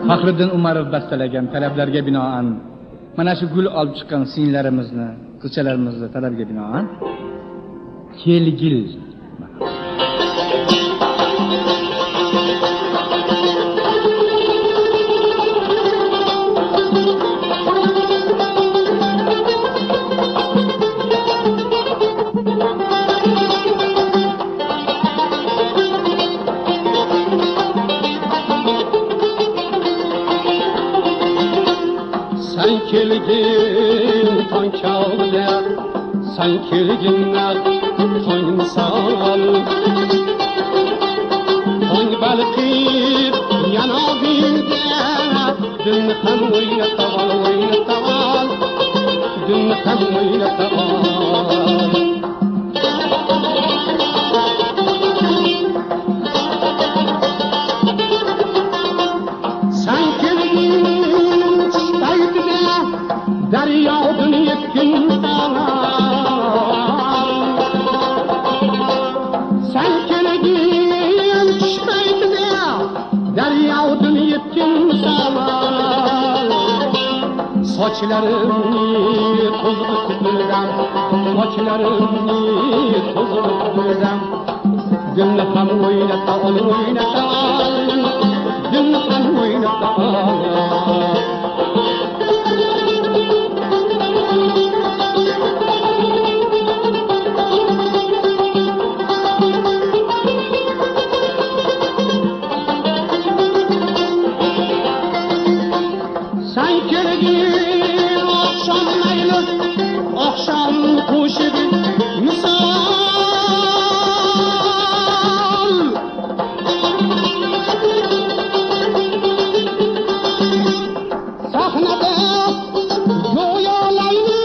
Faxriddin Umarov bastalagan talablarga binoan mana shu gul olib chiqqan singlarimizni, qizchalarimizni talabga binoan kelgil kelgin tong çağda, sen kelginler tong misal. Tong balqib yanog'ingda, dil ham o'ynataval, dil ham o'ynataval. Sen kelgin Daryodan yetkin sana, sen kelgin tushmaydi, daryodan yetkin sana. Sochlarimni to'zg'itib bildim, sochlarimni to'zg'itib bildim. Dilni ham o'ynataol, dilni ham o'ynataol. Akşam koşup misal, sahnede yoyalaylı,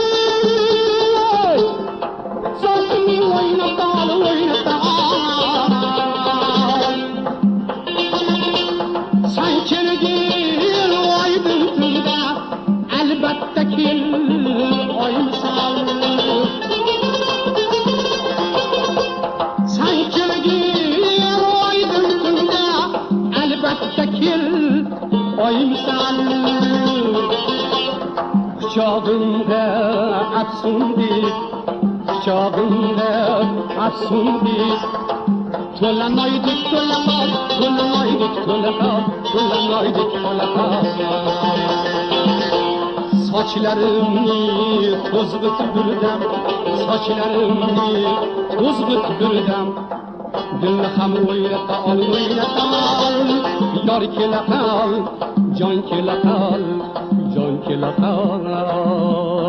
sesini oynatal. Sen kelgin aydın tunda, elbette kel oy misal. Sen kelgin aydın tunda, elbette kel oy misal. Kucağımda atsın bir, kucağımda atsın bir. To'lamaydik, Sochlarımni to'zg'itib bildim, sochlarimni to'zg'itib bildim. Dilni ham o'ynataol, yor kelaqol, jon kelaqol, jon kelaqol.